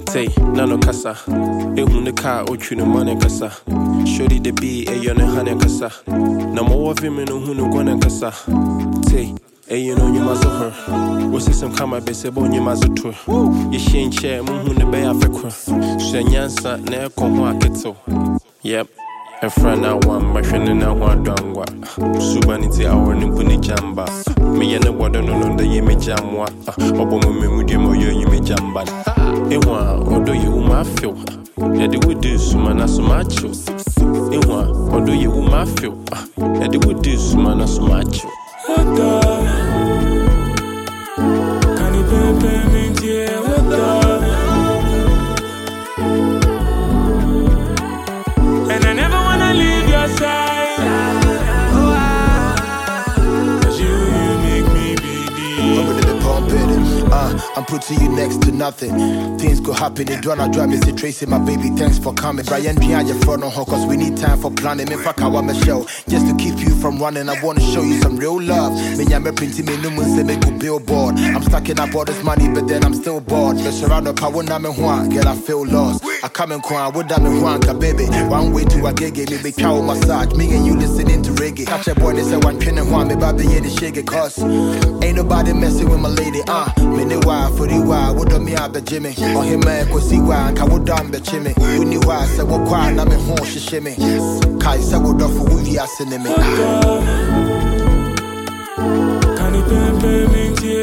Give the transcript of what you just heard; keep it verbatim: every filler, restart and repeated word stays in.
Tay, nano kasa. Ehu ne car, ochu ne money kasa. Shorty the B, a yon and honey kasa. No more of him in who no gonna kasa. Tay, a you know you must her. What's some kama be sebon you must tour. You shin chair, moon the bay Africa. Shanyansa, ne come keto. Yep. A friend I want, my friend and I want dongwa. Subanity our Nimpuni Jamba. Me and the water no longer ye me jamwa. Obo me mudim or you me jamba. Ewa, or do you ma feel? Yet it would do sumana so macho. Ewa, or do you ma feel? Yet it would do sumana so macho. What the? Can you pay me? Yeah, what the? And I never wanna leave your side. Cause you, you make me believe. I'm ready to pump it. Uh, I'm putting you next to nothing. Things could happen. It don't drive me. Say Tracy, my baby, thanks for coming. Brian, behind your front on her, cause we need time for planning. Me fuck how I'm a show. Just to keep you from running, I wanna show you some real love. Me, I'm a printing me, no one say me go billboard. I'm stacking up all this money, but then I'm still bored. The surround of power, I'm in one. Girl, I feel lost. I come in crown, what I'm in one, baby. One way to a gig, me be cow massage. Me and you listening to reggae. Catch a boy, they say one pin and one, me baby, yeah, the shake it, cause ain't nobody messing with my lady, uh. Me, the why for the why, what do me have the Jimmy? Or him, man, go see why, and I would down the chimney. You knew why, I said, what crying, I'm in home, she shimmy. Kai said, what off for Woody, I send me. Can you pay me?